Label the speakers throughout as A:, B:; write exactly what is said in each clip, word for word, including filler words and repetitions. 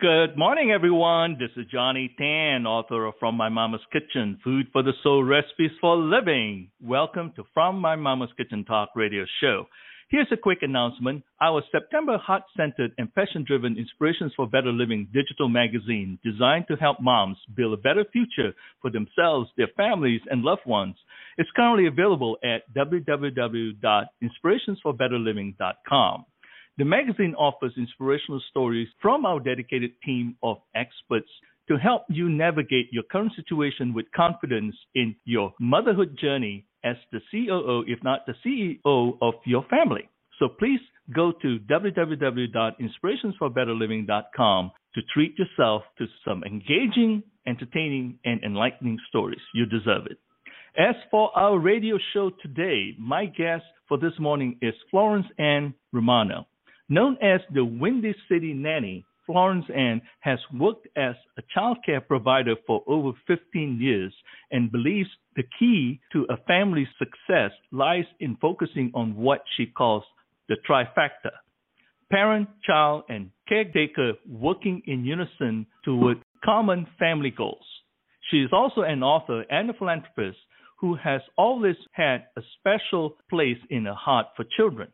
A: Good morning, everyone. This is Johnny Tan, author of From My Mama's Kitchen, Food for the Soul, Recipes for Living. Welcome to From My Mama's Kitchen Talk Radio Show. Here's a quick announcement. Our September heart-centered and passion-driven Inspirations for Better Living digital magazine, designed to help moms build a better future for themselves, their families, and loved ones, is currently available at w w w dot inspirations for better living dot com. The magazine offers inspirational stories from our dedicated team of experts to help you navigate your current situation with confidence in your motherhood journey as the C O O, if not the C E O of your family. So please go to w w w dot inspirations for better living dot com to treat yourself to some engaging, entertaining, and enlightening stories. You deserve it. As for our radio show today, my guest for this morning is Florence Ann Romano. Known as the Windy City Nanny, Florence Ann has worked as a child care provider for over fifteen years and believes the key to a family's success lies in focusing on what she calls the trifecta: parent, child, and caretaker working in unison toward common family goals. She is also an author and a philanthropist who has always had a special place in her heart for children.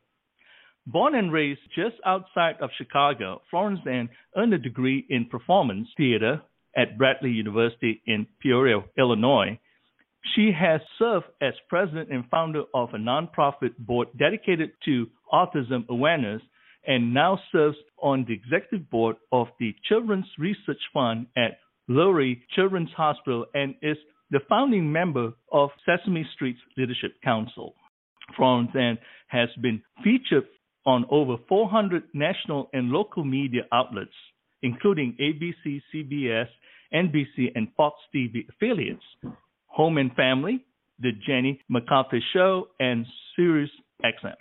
A: Born and raised just outside of Chicago, Florence Ann earned a degree in performance theater at Bradley University in Peoria, Illinois. She has served as president and founder of a nonprofit board dedicated to autism awareness and now serves on the executive board of the Children's Research Fund at Lurie Children's Hospital and is the founding member of Sesame Street's Leadership Council. Florence Ann has been featured on over four hundred national and local media outlets, including A B C, C B S, N B C, and Fox T V affiliates, Home and Family, The Jenny McCarthy Show, and Sirius X M.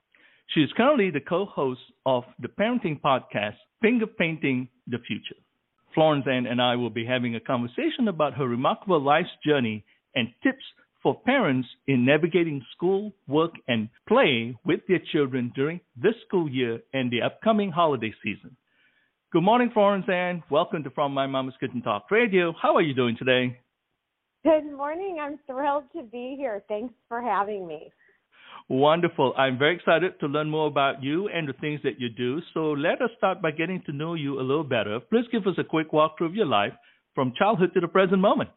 A: She is currently the co-host of the parenting podcast, Finger Painting the Future. Florence Ann and I will be having a conversation about her remarkable life's journey and tips for parents in navigating school, work, and play with their children during this school year and the upcoming holiday season. Good morning, Florence Ann. Welcome to From My Mama's Kitchen Talk Radio. How are you doing today?
B: Good morning. I'm thrilled to be here. Thanks for having me.
A: Wonderful. I'm very excited to learn more about you and the things that you do. So let us start by getting to know you a little better. Please give us a quick walkthrough of your life from childhood to the present moment.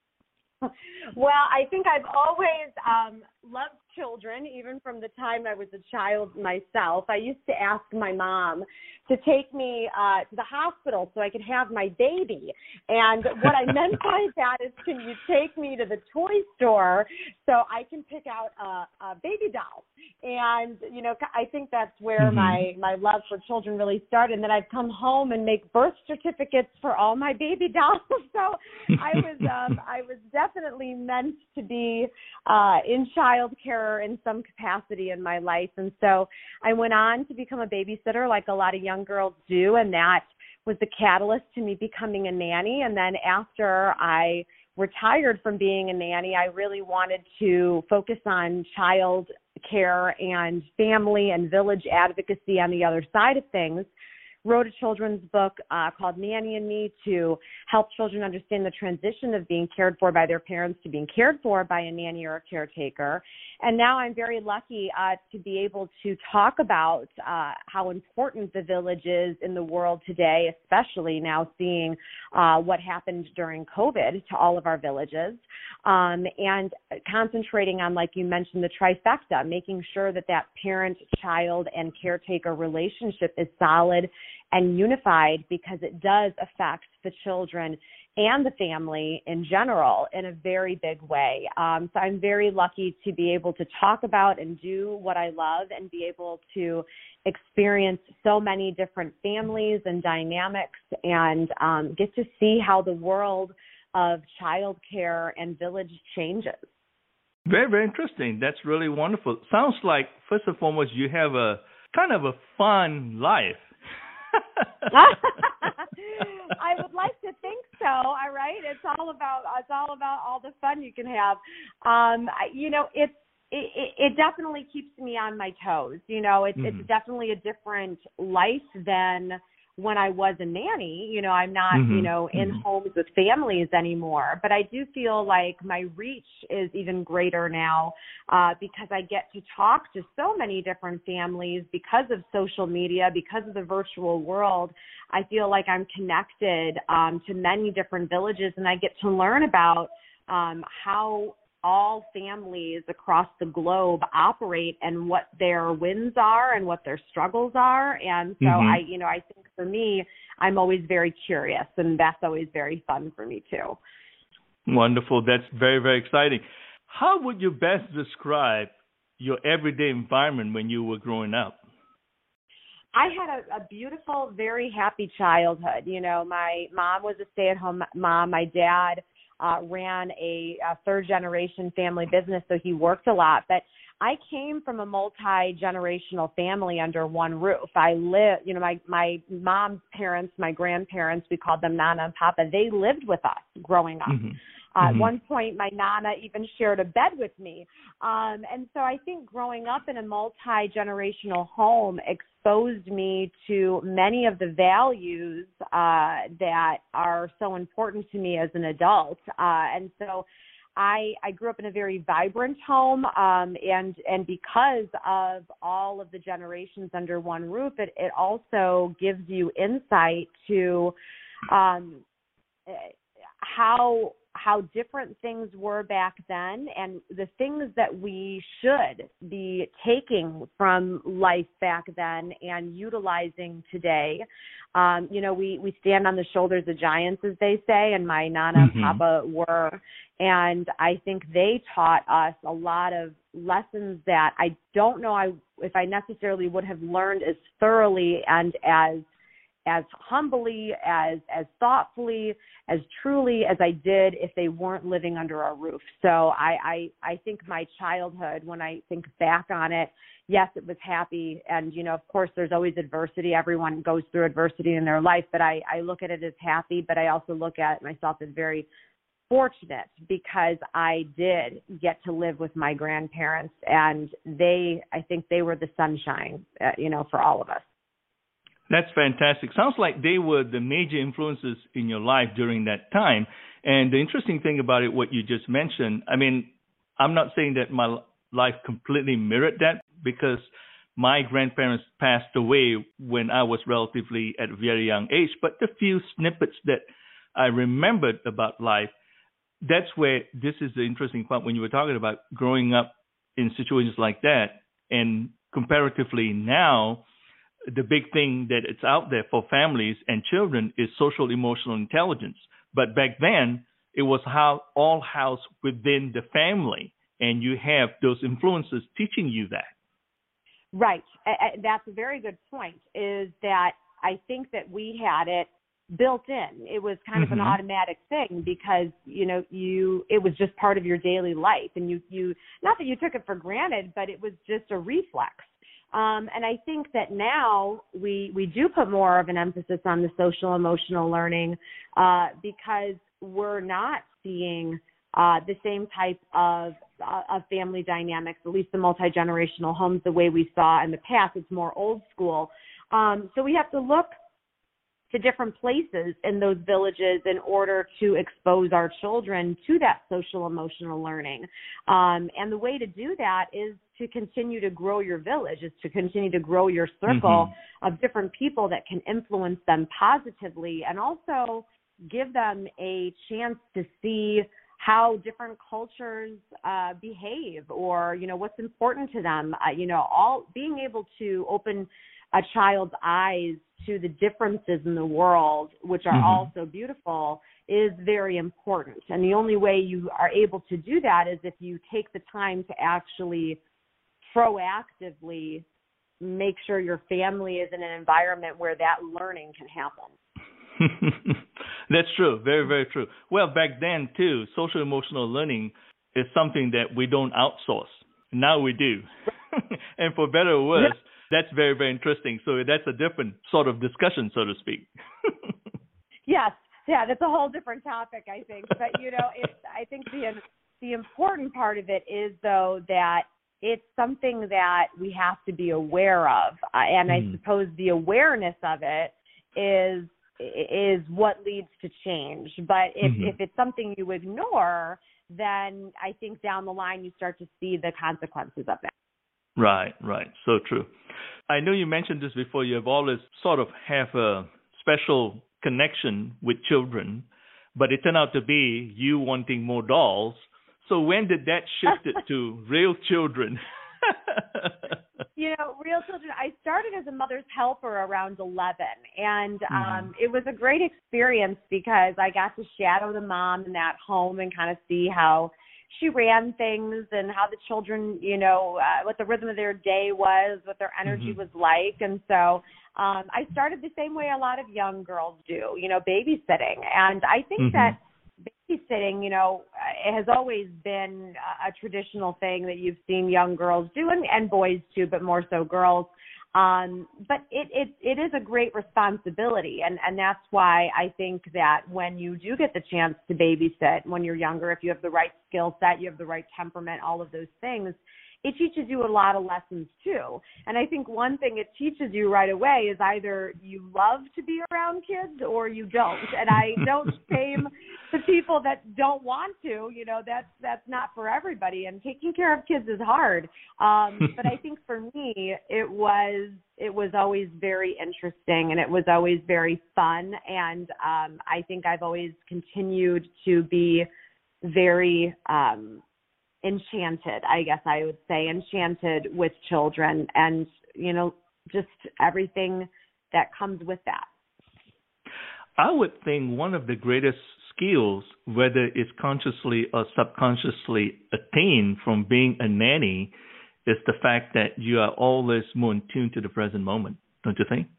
B: Well, I think I've always um, loved children, even from the time I was a child myself. I used to ask my mom to take me uh, to the hospital so I could have my baby. And what I meant by that is, can you take me to the toy store so I can pick out a, a baby doll? And, you know, I think that's where mm-hmm. my, my love for children really started. And then I'd come home and make birth certificates for all my baby dolls. So I was um, I was definitely meant to be uh, in child care in some capacity in my life. And so I went on to become a babysitter like a lot of young girls do, and that was the catalyst to me becoming a nanny. And then after I retired from being a nanny, I really wanted to focus on child care and family and village advocacy on the other side of things. Wrote a children's book uh, called Nanny and Me to help children understand the transition of being cared for by their parents to being cared for by a nanny or a caretaker. And now I'm very lucky uh, to be able to talk about uh, how important the village is in the world today, especially now seeing uh, what happened during COVID to all of our villages, um, and concentrating on, like you mentioned, the trifecta, making sure that that parent, child, and caretaker relationship is solid and unified, because it does affect the children and the family in general in a very big way. Um, so I'm very lucky to be able to talk about and do what I love and be able to experience so many different families and dynamics and um, get to see how the world of childcare and village changes.
A: Very, very interesting. That's really wonderful. Sounds like, first and foremost, you have a kind of a fun life.
B: I would like to think so. All right, it's all about it's all about all the fun you can have. Um, you know, it's it, it definitely keeps me on my toes. You know, it's mm-hmm. it's definitely a different life than when I was a nanny. You know, I'm not,
A: mm-hmm.
B: you know, in
A: mm-hmm.
B: homes with families anymore. But I do feel like my reach is even greater now uh, because I get to talk to so many different families because of social media, because of the virtual world. I feel like I'm connected um, to many different villages, and I get to learn about um, how all families across the globe operate and what their wins are and what their struggles are. And so
A: mm-hmm.
B: I, you know, I think for me, I'm always very curious, and that's always very fun for me too.
A: Wonderful. That's very, very exciting. How would you best describe your everyday environment when you were growing up?
B: I had a, a beautiful, very happy childhood. You know, my mom was a stay-at-home mom. My dad Uh, ran a, a third-generation family business, so he worked a lot. But I came from a multi-generational family under one roof. I live, you know, my, my mom's parents, my grandparents, we called them Nana and Papa, they lived with us growing up.
A: Mm-hmm.
B: Uh,
A: mm-hmm.
B: At one point, my Nana even shared a bed with me. Um, and so I think growing up in a multi-generational home exposed me to many of the values uh, that are so important to me as an adult. Uh, and so I, I grew up in a very vibrant home, um, and and because of all of the generations under one roof, it, it also gives you insight to um, how how different things were back then and the things that we should be taking from life back then and utilizing today. Um, you know, we, we stand on the shoulders of giants, as they say, and my Nana
A: mm-hmm.
B: and Papa were. And I think they taught us a lot of lessons that I don't know I, if I necessarily would have learned as thoroughly and as as humbly, as as thoughtfully, as truly as I did if they weren't living under our roof. So I, I, I think my childhood, when I think back on it, yes, it was happy. And, you know, of course, there's always adversity. Everyone goes through adversity in their life, but I, I look at it as happy, but I also look at myself as very fortunate because I did get to live with my grandparents, and they, I think they were the sunshine, uh, you know, for all of us.
A: That's fantastic. Sounds like they were the major influences in your life during that time. And the interesting thing about it, what you just mentioned, I mean, I'm not saying that my life completely mirrored that because my grandparents passed away when I was relatively at a very young age, but the few snippets that I remembered about life, that's where this is the interesting part when you were talking about growing up in situations like that. And comparatively now, the big thing that it's out there for families and children is social emotional intelligence. But back then, it was how all housed within the family, and you have those influences teaching you that.
B: Right. That's a very good point, is that I think that we had it built in. It was kind
A: mm-hmm.
B: of an automatic thing because, you know, you it was just part of your daily life. And you, you not that you took it for granted, but it was just a reflex. Um, and I think that now we we do put more of an emphasis on the social emotional learning uh, because we're not seeing uh, the same type of uh, of family dynamics, at least the multi-generational homes, the way we saw in the past. It's more old school. Um, so we have to look to different places in those villages in order to expose our children to that social emotional learning. Um, and the way to do that is to continue to grow your village, is to continue to grow your circle mm-hmm. of different people that can influence them positively, and also give them a chance to see how different cultures uh, behave, or, you know, what's important to them. Uh, you know, all being able to open a child's eyes to the differences in the world, which are mm-hmm. also beautiful, is very important. And the only way you are able to do that is if you take the time to actually proactively make sure your family is in an environment where that learning can happen.
A: That's true. Very, very true. Well, back then, too, social emotional learning is something that we don't outsource. Now we do. And for better or worse, yeah. That's very, very interesting. So that's a different sort of discussion, so to speak.
B: Yes. Yeah, that's a whole different topic, I think. But, you know, it's, I think the the important part of it is, though, that it's something that we have to be aware of. Uh, and mm. I suppose the awareness of it is is what leads to change. But if, mm-hmm. if it's something you ignore, then I think down the line you start to see the consequences of that.
A: Right, right. So true. I know you mentioned this before. You have always sort of have a special connection with children, but it turned out to be you wanting more dolls. So when did that shift to real children?
B: You know, real children, I started as a mother's helper around eleven, and um, mm-hmm. it was a great experience because I got to shadow the mom in that home and kind of see how she ran things and how the children, you know, uh, what the rhythm of their day was, what their energy mm-hmm. was like. And so um, I started the same way a lot of young girls do, you know, babysitting. And I think mm-hmm. that babysitting, you know, it has always been a traditional thing that you've seen young girls do, and, and boys too, but more so girls. Um, but it, it it is a great responsibility, and, and that's why I think that when you do get the chance to babysit when you're younger, if you have the right skill set, you have the right temperament, all of those things, it teaches you a lot of lessons too. And I think one thing it teaches you right away is either you love to be around kids or you don't. And I don't shame the people that don't want to. You know, that's that's not for everybody. And taking care of kids is hard. Um, but I think for me, it was it was always very interesting and it was always very fun. And um, I think I've always continued to be very um, enchanted, I guess I would say, enchanted with children and, you know, just everything that comes with that.
A: I would think one of the greatest skills, whether it's consciously or subconsciously attained from being a nanny, is the fact that you are always more in tune to the present moment, don't you think?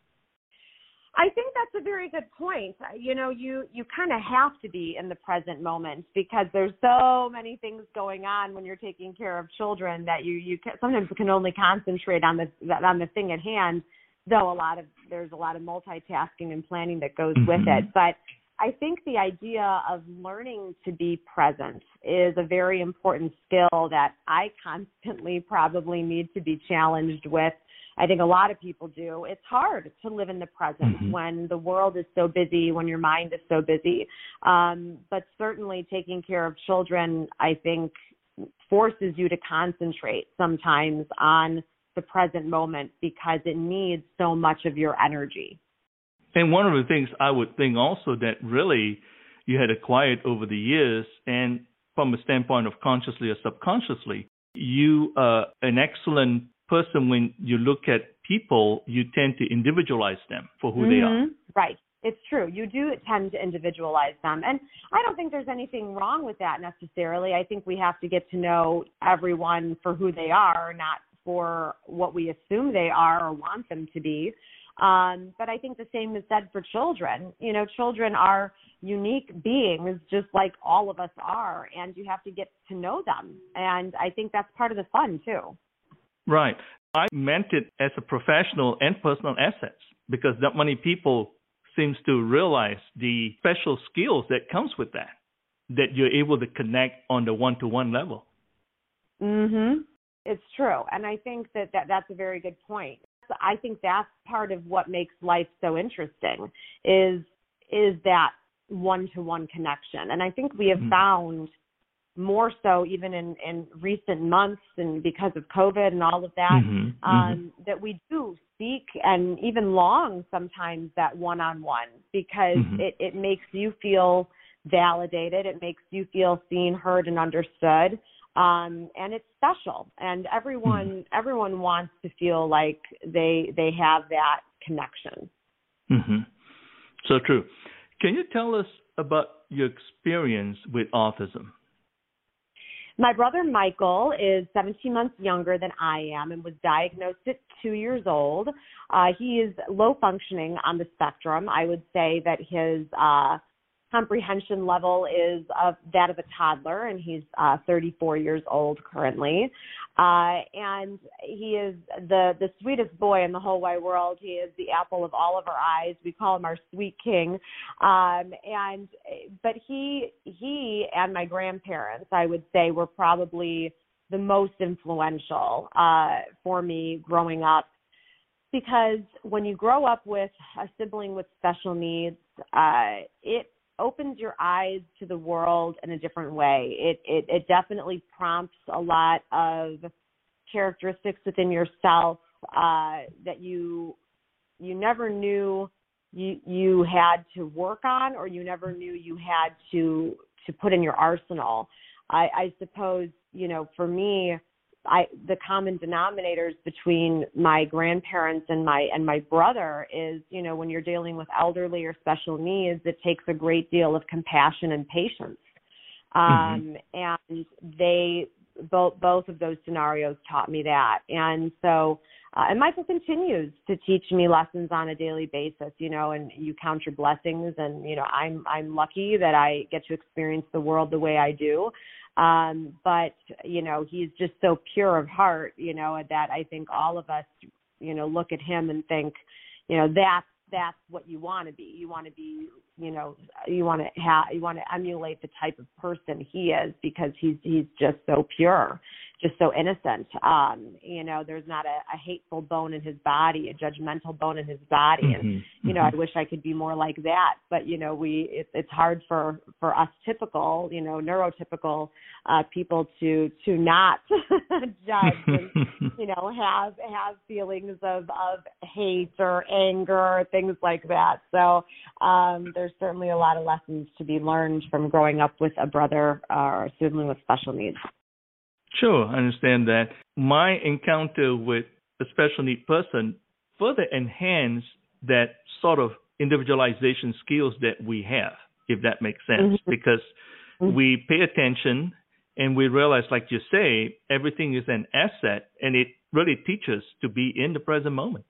B: I think that's a very good point. You know, you, you kind of have to be in the present moment because there's so many things going on when you're taking care of children that you, you can, sometimes can only concentrate on the on the thing at hand, though a lot of there's a lot of multitasking and planning that goes mm-hmm. with it. But I think the idea of learning to be present is a very important skill that I constantly probably need to be challenged with. I think a lot of people do. It's hard to live in the present mm-hmm. when the world is so busy, when your mind is so busy. Um, but certainly taking care of children, I think, forces you to concentrate sometimes on the present moment because it needs so much of your energy.
A: And one of the things I would think also that really you had acquired over the years, and from a standpoint of consciously or subconsciously, you are an excellent person. When you look at people, you tend to individualize them for who mm-hmm. they are.
B: Right. It's true. You do tend to individualize them. And I don't think there's anything wrong with that necessarily. I think we have to get to know everyone for who they are, not for what we assume they are or want them to be. Um, but I think the same is said for children. You know, children are unique beings just like all of us are, and you have to get to know them. And I think that's part of the fun too.
A: Right. I meant it as a professional and personal assets because not many people seems to realize the special skills that comes with that, that you're able to connect on the one-to-one level.
B: Mm-hmm. It's true. And I think that, that that's a very good point. I think that's part of what makes life so interesting is is that one-to-one connection. And I think we have mm-hmm. found more so even in, in recent months and because of COVID and all of that, mm-hmm. Um, mm-hmm. that we do seek and even long sometimes that one-on-one because mm-hmm. it, it makes you feel validated. It makes you feel seen, heard, and understood. Um, and it's special, and everyone mm-hmm. everyone wants to feel like they they have that connection.
A: Mm-hmm. So true. Can you tell us about your experience with autism?
B: My brother Michael is seventeen months younger than I am and was diagnosed at two years old. Uh, he is low functioning on the spectrum. I would say that his uh, comprehension level is of that of a toddler, and he's uh, thirty-four years old currently. Uh, and he is the, the sweetest boy in the whole wide world. He is the apple of all of our eyes. We call him our sweet king. Um, and but he he and my grandparents, I would say, were probably the most influential uh, for me growing up. because when you grow up with a sibling with special needs, uh, it opens your eyes to the world in a different way. It, it it definitely prompts a lot of characteristics within yourself uh, that you you never knew you you had to work on, or you never knew you had to to put in your arsenal. I, I suppose, you know, for me, I the common denominators between my grandparents and my and my brother is, you know, when you're dealing with elderly or special needs, it takes a great deal of compassion and patience. Um, mm-hmm. And they both both of those scenarios taught me that. And so, uh, and Michael continues to teach me lessons on a daily basis, you know, and you count your blessings, and, you know, I'm I'm lucky that I get to experience the world the way I do. Um, but, you know, he's just so pure of heart, you know, that I think all of us, you know, look at him and think, you know, that's, that's what you want to be. You want to be, you know, you want to have, you want to emulate the type of person he is, because he's, he's just so pure, just so innocent. Um, you know, there's not a, a hateful bone in his body, a judgmental bone in his body. Mm-hmm. And, you know, mm-hmm. I wish I could be more like that, but, you know, we, it, it's hard for, for us typical, you know, neurotypical, uh, people to, to not judge and, you know, have, have feelings of, of hate or anger or things like that. So, um, there's certainly a lot of lessons to be learned from growing up with a brother or a sibling with special needs.
A: Sure, I understand that. My encounter with a special need person further enhanced that sort of individualization skills that we have, if that makes sense, mm-hmm. because mm-hmm. we pay attention and we realize, like you say, everything is an asset, and it really teaches to be in the present moment.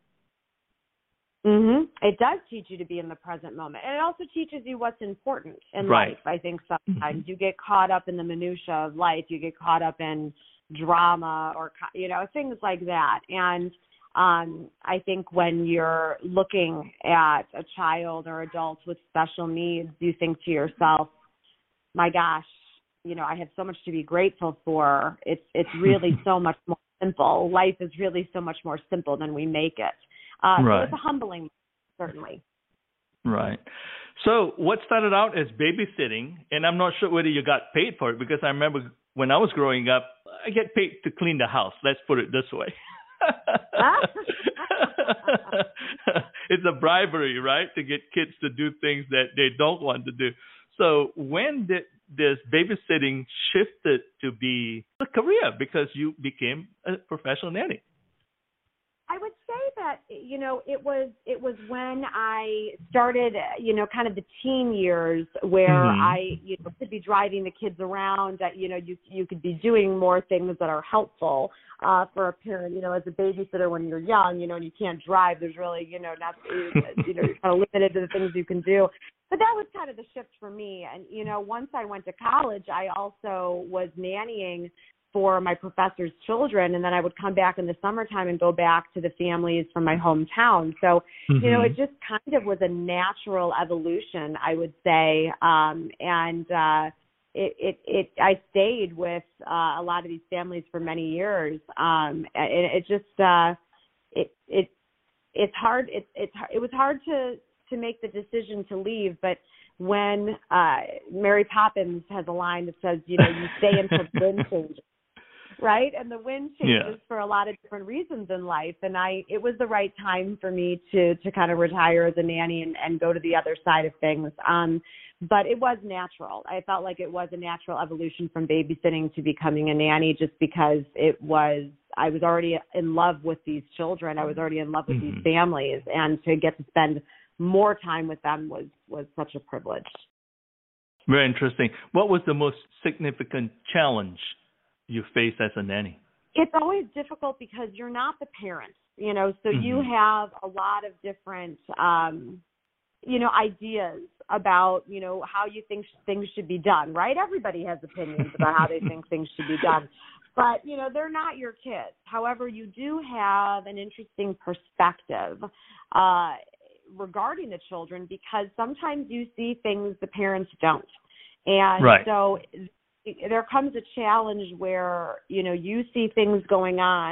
B: Mm-hmm. It does teach you to be in the present moment. And it also teaches you what's important in right. life. I think sometimes mm-hmm. you get caught up in the minutia of life. You get caught up in drama or, you know, things like that. And um, I think when you're looking at a child or adult with special needs, you think to yourself, my gosh, you know, I have so much to be grateful for. It's, it's really so much more simple. Life is really so much more simple than we make it. Uh, right. So it's a humbling, certainly.
A: Right. So what started out as babysitting, and I'm not sure whether you got paid for it, because I remember when I was growing up, I get paid to clean the house. Let's put it this way. It's a bribery, right, to get kids to do things that they don't want to do. So when did this babysitting shifted to be a career, because you became a professional nanny?
B: I would say that, you know, it was it was when I started, you know, kind of the teen years where mm-hmm. I, you know, could be driving the kids around. That, you know, you you could be doing more things that are helpful uh, for a parent. You know, as a babysitter when you're young, you know, and you can't drive, there's really, you know, not, you know, you're kind of limited to the things you can do. But that was kind of the shift for me. And, you know, once I went to college, I also was nannying for my professor's children, and then I would come back in the summertime and go back to the families from my hometown. So, mm-hmm. you know, it just kind of was a natural evolution, I would say. Um, and uh, it, it, it, I stayed with uh, a lot of these families for many years. Um, and it just, uh, it, it, it's hard. It, it's, it was hard to, to make the decision to leave, but when uh, Mary Poppins has a line that says, you know, you stay until the wind changes. Right. And the wind changes yeah. for a lot of different reasons in life. And I, it was the right time for me to, to kind of retire as a nanny and, and go to the other side of things. Um, but it was natural. I felt like it was a natural evolution from babysitting to becoming a nanny, just because it was, I was already in love with these children. I was already in love with mm-hmm. these families, and to get to spend more time with them was, was such a privilege.
A: Very interesting. What was the most significant challenge you face as a nanny?
B: It's always difficult because you're not the parent, you know, so mm-hmm. you have a lot of different, um, you know, ideas about, you know, how you think things should be done, right? Everybody has opinions about how they think things should be done, but, you know, they're not your kids. However, you do have an interesting perspective uh, regarding the children, because sometimes you see things the parents don't. And right. so there comes a challenge where, you know, you see things going on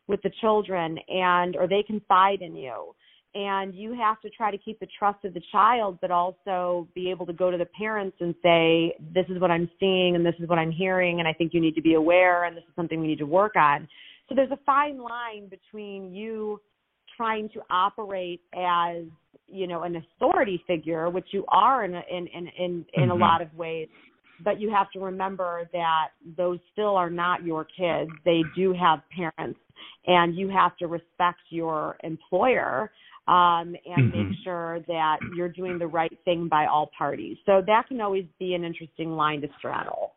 B: with the children, and or they confide in you. And you have to try to keep the trust of the child, but also be able to go to the parents and say, this is what I'm seeing and this is what I'm hearing, and I think you need to be aware, and this is something we need to work on. So there's a fine line between you trying to operate as, you know, an authority figure, which you are in a, in in in, in mm-hmm. a lot of ways, but you have to remember that those still are not your kids. They do have parents, and you have to respect your employer um, and mm-hmm. make sure that you're doing the right thing by all parties. So that can always be an interesting line to straddle.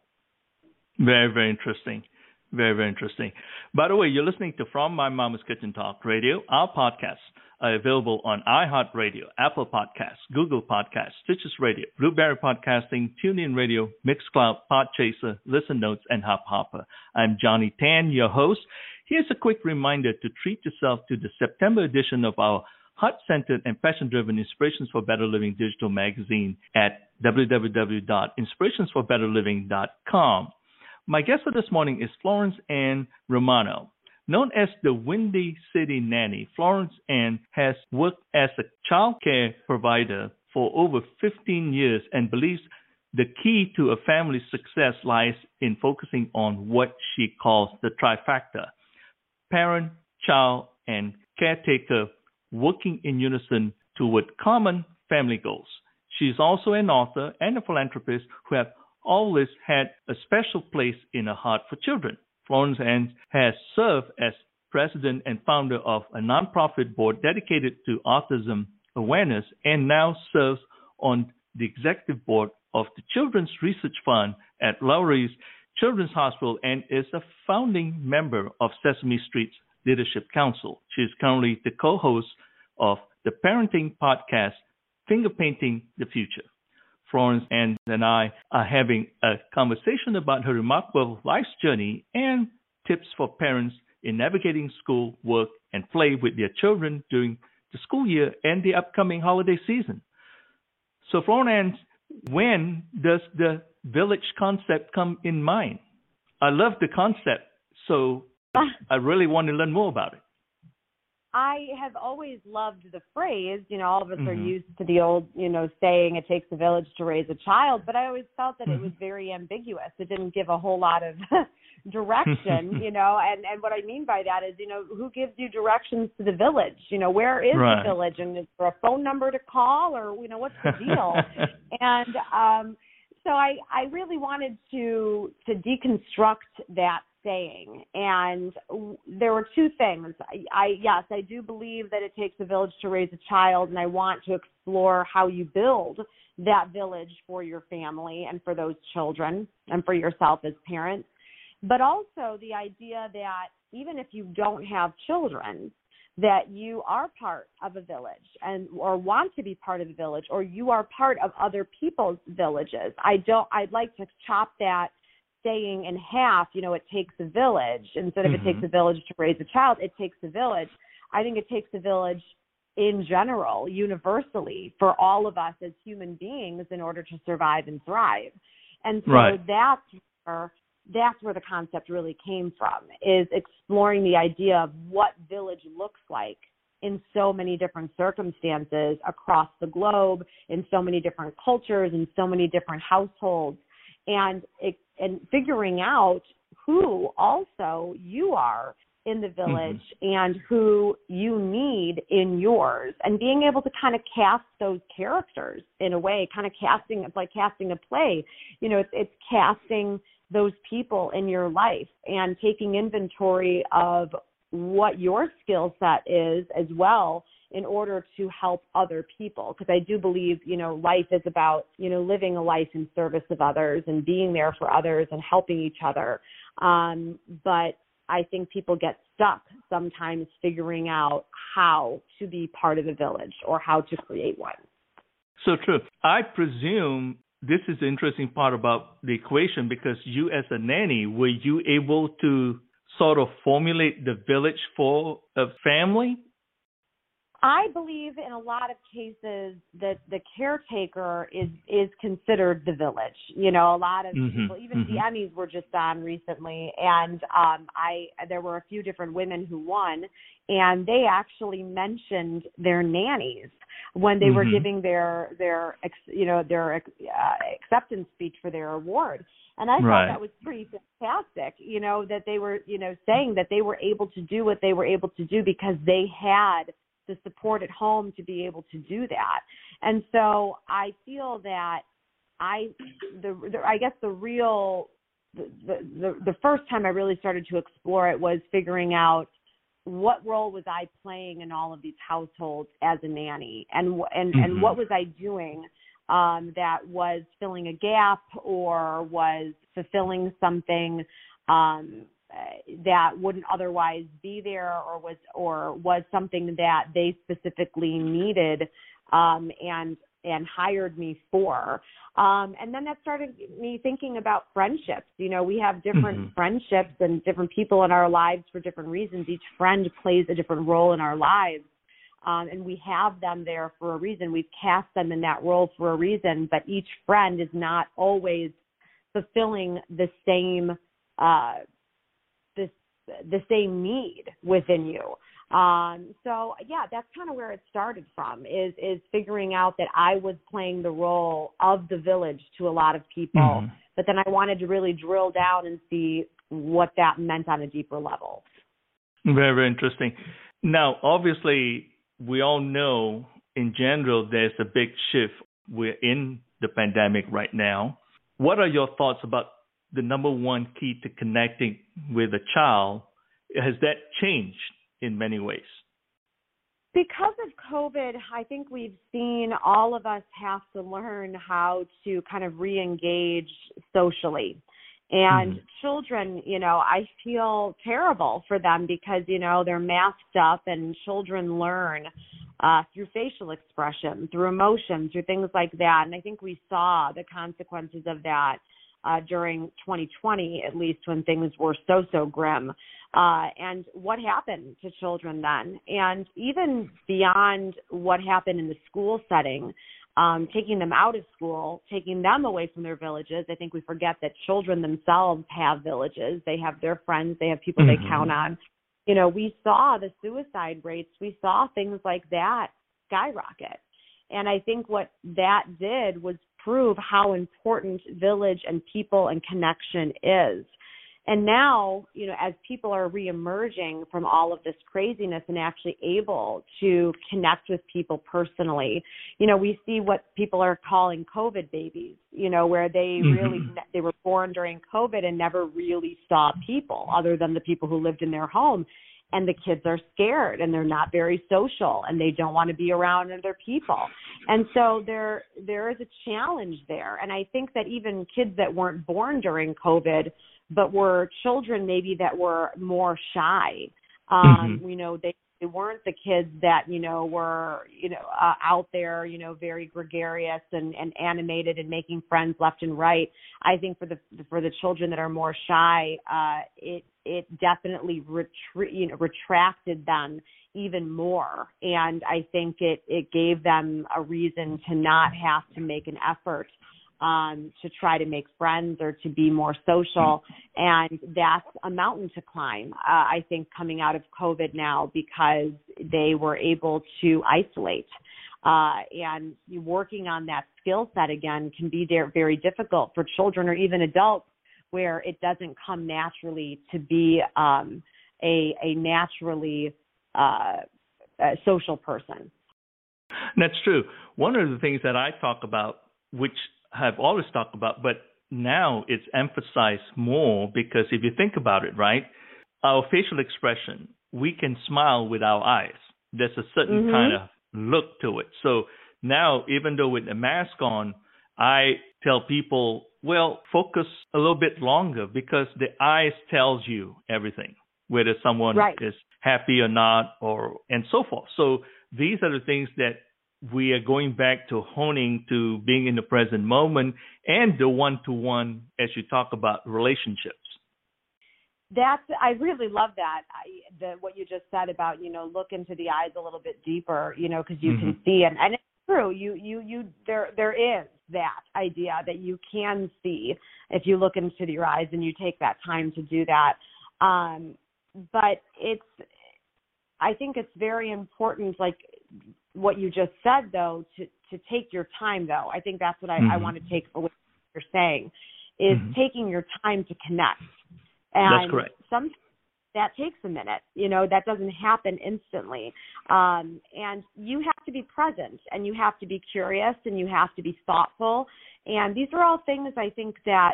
A: Very, very interesting. Very, very interesting. By the way, you're listening to From My Mama's Kitchen Talk Radio. Our podcasts are available on iHeartRadio, Apple Podcasts, Google Podcasts, Stitcher Radio, Blueberry Podcasting, TuneIn Radio, Mixcloud, Podchaser, Listen Notes, and Hopper. I'm Johnny Tan, your host. Here's a quick reminder to treat yourself to the September edition of our heart-centered and passion-driven Inspirations for Better Living digital magazine at w w w dot inspirations for better living dot com. My guest for this morning is Florence Ann Romano. Known as the Windy City Nanny, Florence Ann has worked as a child care provider for over fifteen years and believes the key to a family's success lies in focusing on what she calls the trifecta: parent, child, and caretaker working in unison toward common family goals. She's also an author and a philanthropist who have always had a special place in her heart for children. Florence Ann has served as president and founder of a nonprofit board dedicated to autism awareness and now serves on the executive board of the Children's Research Fund at Lowry's Children's Hospital and is a founding member of Sesame Street's Leadership Council. She is currently the co-host of the parenting podcast, Finger Painting the Future. Florence Ann and I are having a conversation about her remarkable life's journey and tips for parents in navigating school, work, and play with their children during the school year and the upcoming holiday season. So, Florence Ann, when does the village concept come in mind? I love the concept, so I really want to learn more about it.
B: I have always loved the phrase, you know, all of us mm-hmm. are used to the old, you know, saying it takes a village to raise a child, but I always felt that mm-hmm. it was very ambiguous. It didn't give a whole lot of direction, you know, and, and what I mean by that is, you know, who gives you directions to the village? You know, where is right. the village? And is there a phone number to call, or, you know, what's the deal? and um, so I, I really wanted to to deconstruct that saying, and there were two things. I, I yes, I do believe that it takes a village to raise a child, and I want to explore how you build that village for your family and for those children and for yourself as parents, but also the idea that even if you don't have children, that you are part of a village and or want to be part of a village, or you are part of other people's villages. I don't. I'd like to chop that saying in half. You know, it takes a village. Instead of mm-hmm. it takes a village to raise a child, it takes a village. I think it takes a village in general, universally, for all of us as human beings in order to survive and thrive. And so right. that's where that's where the concept really came from, is exploring the idea of what village looks like in so many different circumstances across the globe, in so many different cultures, in so many different households, and it, and figuring out who also you are in the village mm-hmm. and who you need in yours, and being able to kind of cast those characters in a way, kind of casting, it's like casting a play. You know, it's, it's casting those people in your life and taking inventory of what your skill set is as well in order to help other people. Because I do believe, you know, life is about, you know, living a life in service of others and being there for others and helping each other. Um, but I think people get stuck sometimes figuring out how to be part of a village or how to create one.
A: So true. I presume this is the interesting part about the equation, because you as a nanny, were you able to sort of formulate the village for a family?
B: I believe in a lot of cases that the caretaker is is considered the village. You know, a lot of
A: Mm-hmm.
B: people, even
A: Mm-hmm.
B: the Emmys were just on recently, and um, I there were a few different women who won, and they actually mentioned their nannies when they were
A: Mm-hmm.
B: giving their their ex, you know their uh, acceptance speech for their award. And I
A: Right.
B: thought that was pretty fantastic, you know, that they were, you know, saying that they were able to do what they were able to do because they had the support at home to be able to do that. And so I feel that I, the, the I guess the real, the, the, the first time I really started to explore it was figuring out what role was I playing in all of these households as a nanny, and and,
A: Mm-hmm.
B: and what was I doing um, that was filling a gap or was fulfilling something um, that wouldn't otherwise be there, or was or was something that they specifically needed um, and and hired me for. Um, and then that started me thinking about friendships. You know, we have different
A: Mm-hmm.
B: friendships and different people in our lives for different reasons. Each friend plays a different role in our lives. Um, and we have them there for a reason. We've cast them in that role for a reason, but each friend is not always fulfilling the same uh, this the same need within you. Um, so yeah, that's kind of where it started from, is is figuring out that I was playing the role of the village to a lot of people,
A: Mm-hmm.
B: but then I wanted to really drill down and see what that meant on a deeper level.
A: Very, very interesting. Now, obviously, we all know in general there's a big shift. We're in the pandemic right now. What are your thoughts about the number one key to connecting with a child? Has that changed in many ways?
B: Because of COVID, I think we've seen all of us have to learn how to kind of re-engage socially. And
A: Mm-hmm.
B: children, you know, I feel terrible for them because, you know, they're masked up, and children learn uh, through facial expression, through emotion, through things like that. And I think we saw the consequences of that uh, during twenty twenty, at least, when things were so, so grim. Uh, and what happened to children then? And even beyond what happened in the school setting, um, taking them out of school, taking them away from their villages. I think we forget that children themselves have villages. They have their friends. They have people
A: Mm-hmm.
B: they count on. You know, we saw the suicide rates. We saw things like that skyrocket. And I think what that did was prove how important village and people and connection is. And now, you know, as people are reemerging from all of this craziness and actually able to connect with people personally, you know, we see what people are calling COVID babies, you know, where they
A: Mm-hmm.
B: really, they were born during COVID and never really saw people other than the people who lived in their home. And the kids are scared, and they're not very social, and they don't want to be around other people. And so there there is a challenge there. And I think that even kids that weren't born during COVID, but were children maybe that were more shy, um,
A: Mm-hmm.
B: you know, they, they weren't the kids that, you know, were, you know, uh, out there, you know, very gregarious and, and animated and making friends left and right. I think for the for the children that are more shy, uh, it it definitely retre- you know, retracted them even more. And I think it, it gave them a reason to not have to make an effort um, to try to make friends or to be more social. And that's a mountain to climb, uh, I think, coming out of COVID now, because they were able to isolate. Uh, and working on that skill set again can be very, very difficult for children or even adults, where it doesn't come naturally to be um, a, a naturally uh, a social person.
A: That's true. One of the things that I talk about, which I've always talked about, but now it's emphasized more, because if you think about it, right, our facial expression, we can smile with our eyes. There's a certain
B: Mm-hmm.
A: kind of look to it. So now, even though with the mask on, I tell people, well, focus a little bit longer, because the eyes tells you everything, whether someone
B: Right.
A: is happy or not, or and so forth. So these are the things that we are going back to honing, to being in the present moment, and the one-to-one, as you talk about, relationships.
B: That's, I really love that. I, the, what you just said about, you know, look into the eyes a little bit deeper, you know, because you mm-hmm. can see it. And it's true. You, you, you, there, there is that idea that you can see if you look into your eyes and you take that time to do that. Um, but it's, I think it's very important, like what you just said, though, to, to take your time, though. I think that's what I, mm-hmm. I want to take away what you're saying, is mm-hmm. taking your time to connect. And
A: that's correct.
B: Sometimes that takes a minute. You know, that doesn't happen instantly. Um, and you have to be present, and you have to be curious, and you have to be thoughtful. And these are all things I think that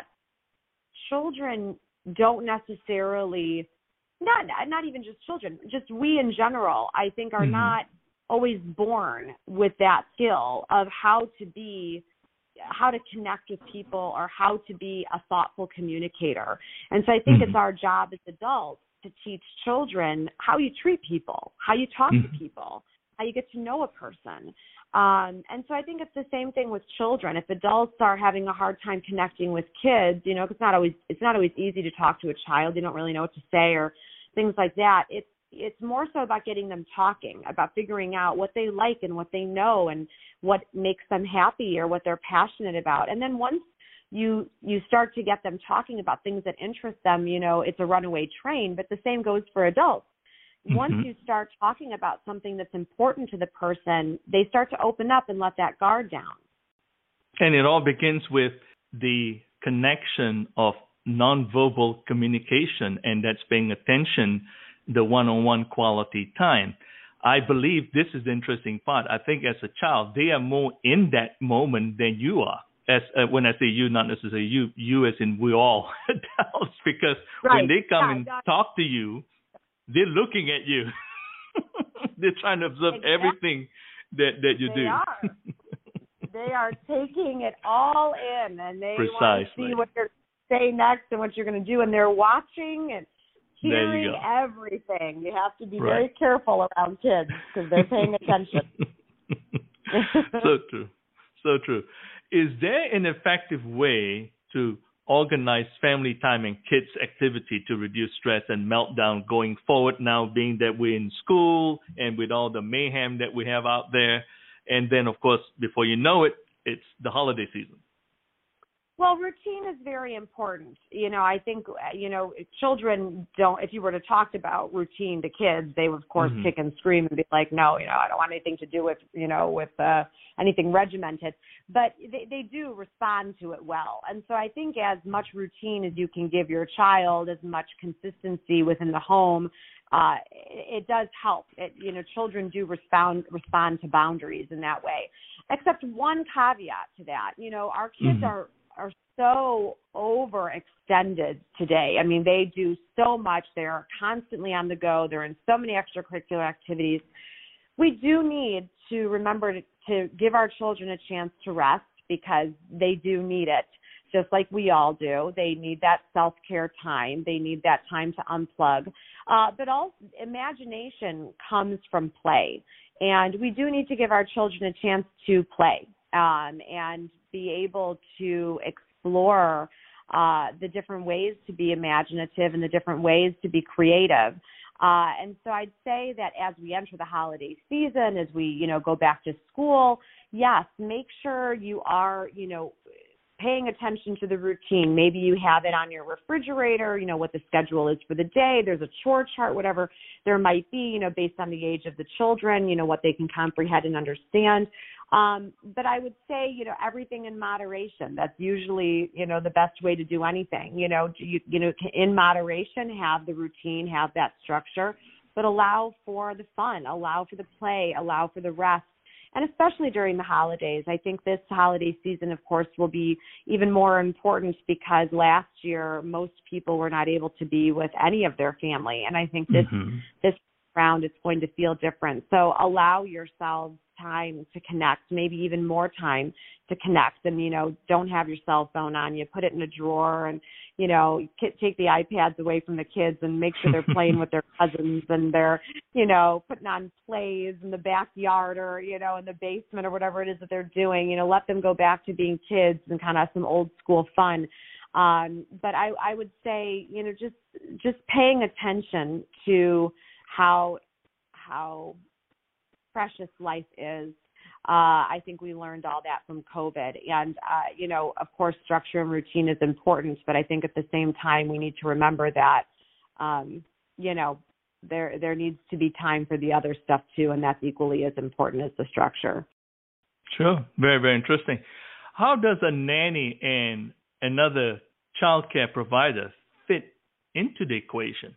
B: children don't necessarily, not not even just children, just we in general, I think are mm-hmm. not always born with that skill of how to be, how to connect with people or how to be a thoughtful communicator. And so I think mm-hmm. it's our job as adults to teach children how you treat people, how you talk mm-hmm. to people, how you get to know a person. Um, and so I think it's the same thing with children. If adults are having a hard time connecting with kids, you know, it's not always it's not always easy to talk to a child. You don't really know what to say or things like that. It's it's more so about getting them talking, about figuring out what they like and what they know and what makes them happy or what they're passionate about. And then once you you start to get them talking about things that interest them, you know, it's a runaway train. But the same goes for adults. Once mm-hmm. you start talking about something that's important to the person, they start to open up and let that guard down.
A: And it all begins with the connection of nonverbal communication, and that's paying attention, the one-on-one quality time. I believe this is the interesting part. I think as a child, they are more in that moment than you are. As uh, when I say you, not necessarily you, you as in we all adults, because
B: right.
A: when they come
B: yeah,
A: and
B: yeah.
A: talk to you, they're looking at you. They're trying to observe exactly. everything that, that you
B: they
A: do.
B: Are. They are taking it all in, and they
A: Precisely.
B: want to see what you're going to say next and what you're going to do, and they're watching and hearing everything. You have to be right. very careful around kids because they're paying attention.
A: So true. So true. Is there an effective way to organize family time and kids' activity to reduce stress and meltdown going forward now, being that we're in school and with all the mayhem that we have out there? And then, of course, before you know it, it's the holiday season.
B: Well, routine is very important. You know, I think, you know, children don't, if you were to talk about routine to kids, they would, of course, mm-hmm. kick and scream and be like, no, you know, I don't want anything to do with, you know, with uh, anything regimented. But they, they do respond to it well. And so I think as much routine as you can give your child, as much consistency within the home, uh, it, it does help. It, you know, children do respond respond to boundaries in that way. Except one caveat to that, you know, our kids mm-hmm. are are so overextended today. I mean, they do so much. They're constantly on the go. They're in so many extracurricular activities. We do need to remember to, to give our children a chance to rest because they do need it, just like we all do. They need that self-care time. They need that time to unplug. Uh, but also, imagination comes from play. And we do need to give our children a chance to play um, and be able to explore uh, the different ways to be imaginative and the different ways to be creative. Uh, and so I'd say that as we enter the holiday season, as we, you know, go back to school, yes, make sure you are, you know, paying attention to the routine. Maybe you have it on your refrigerator, you know, what the schedule is for the day. There's a chore chart, whatever there might be, you know, based on the age of the children, you know, what they can comprehend and understand. Um, but I would say, you know, everything in moderation. That's usually, you know, the best way to do anything. You know, you, you know, in moderation, have the routine, have that structure, but allow for the fun, allow for the play, allow for the rest. And especially during the holidays, I think this holiday season, of course, will be even more important because last year most people were not able to be with any of their family. And I think this mm-hmm. this round it's going to feel different. So allow yourselves time to connect, maybe even more time to connect. And, you know, don't have your cell phone on you. Put it in a drawer and, you know, take the iPads away from the kids and make sure they're playing with their cousins and they're, you know, putting on plays in the backyard or, you know, in the basement or whatever it is that they're doing. You know, let them go back to being kids and kind of some old school fun. Um, but I, I would say, you know, just just paying attention to how how precious life is. Uh, I think we learned all that from COVID. And, uh, you know, of course, structure and routine is important, but I think at the same time, we need to remember that, um, you know, there there needs to be time for the other stuff too, and that's equally as important as the structure.
A: Sure. Very, very interesting. How does a nanny and another child care provider fit into the equation?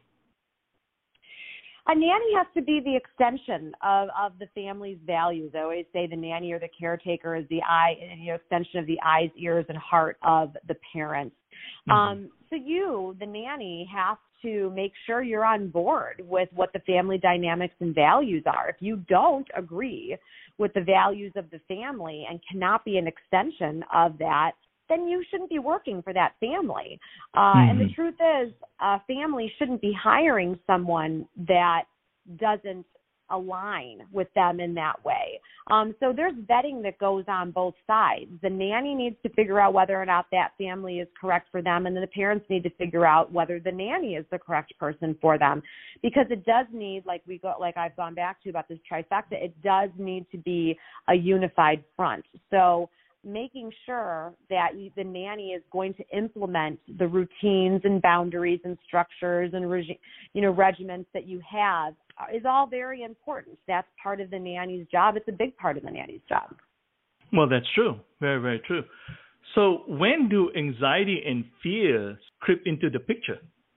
B: A nanny has to be the extension of, of the family's values. I always say the nanny or the caretaker is the eye, you know, extension of the eyes, ears, and heart of the parents. Mm-hmm. Um, so you, the nanny, have to make sure you're on board with what the family dynamics and values are. If you don't agree with the values of the family and cannot be an extension of that, then you shouldn't be working for that family. Uh, mm-hmm. And the truth is, a family shouldn't be hiring someone that doesn't align with them in that way. Um, so there's vetting that goes on both sides. The nanny needs to figure out whether or not that family is correct for them, and then the parents need to figure out whether the nanny is the correct person for them. Because it does need, like we go, like I've gone back to about this trifecta, it does need to be a unified front. So making sure that the nanny is going to implement the routines and boundaries and structures and regi- you know regimens that you have is all very important. That's part of the nanny's job. It's a big part of the nanny's job.
A: Well, that's true. Very, very true. So when do anxiety and fear creep into the picture?